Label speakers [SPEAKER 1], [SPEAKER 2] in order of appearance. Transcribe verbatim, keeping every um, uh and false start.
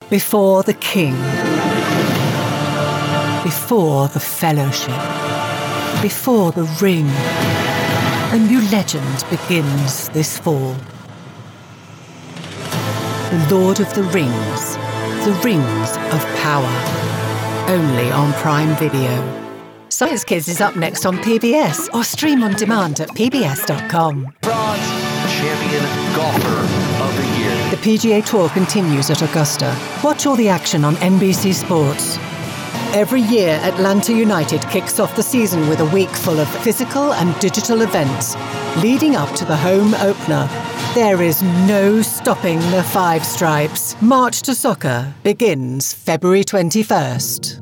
[SPEAKER 1] Before the King. Before the Fellowship. Before the Ring. A new legend begins this fall. The Lord of the Rings. The Rings of Power. Only on Prime Video. Science Kids is up next on P B S or stream on demand at p b s dot com.
[SPEAKER 2] France champion golfer of the year.
[SPEAKER 1] The P G A Tour continues at Augusta. Watch all the action on N B C Sports. Every year, Atlanta United kicks off the season with a week full of physical and digital events, leading up to the home opener. There is no stopping the Five Stripes. March to Soccer begins February twenty-first.